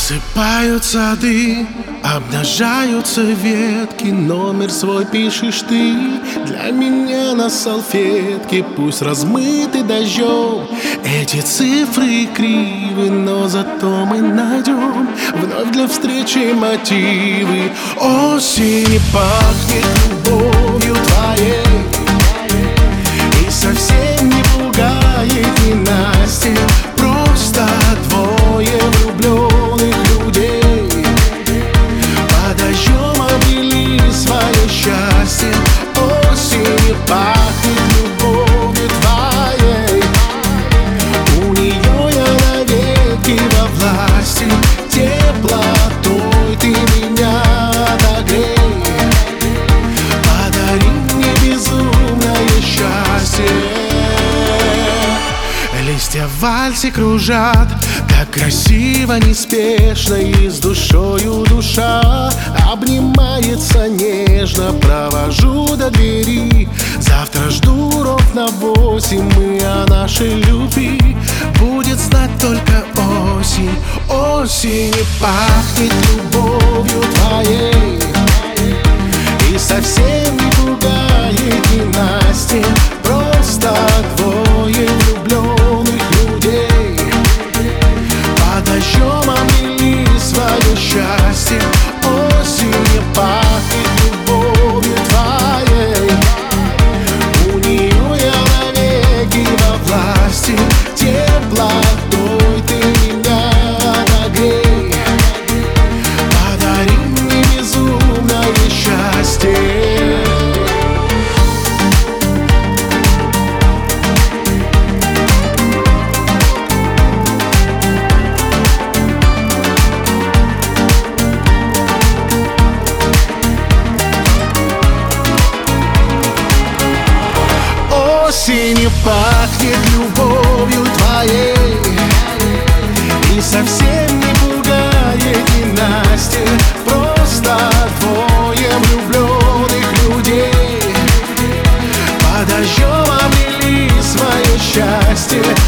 Рассыпают сады, обнажаются ветки. Номер свой пишешь ты для меня на салфетке. Пусть размыты дождем эти цифры кривы, но зато мы найдем вновь для встречи мотивы. Осень пахнет любовью твоей и совсем не пугает ненастье. Просто двое влюбленных людей под дождем обрели свое счастье. Осень пахнет любовью твоей, у нее я навеки во власти. Теплотой ты меня отогрей, подари мне безумное счастье. Листья в вальсе кружат так красиво, неспешно, и с душою душа обнимается нежно. Провожу до двери, завтра жду ровно 8. И о нашей любви будет знать только осень. Осень пахнет любовью твоей и совсем не пугает ненастье. Просто двое влюбленных людей под дождем обрели свое счастье. Осень пахнет любовью твоей, у нее я навеки во власти. Теплотой ты меня отогрей, подари мне безумное счастье. Осень пахнет любовью твоей и совсем не пугает ненастье. Просто двое влюбленных людей под дождем обрели свое счастье.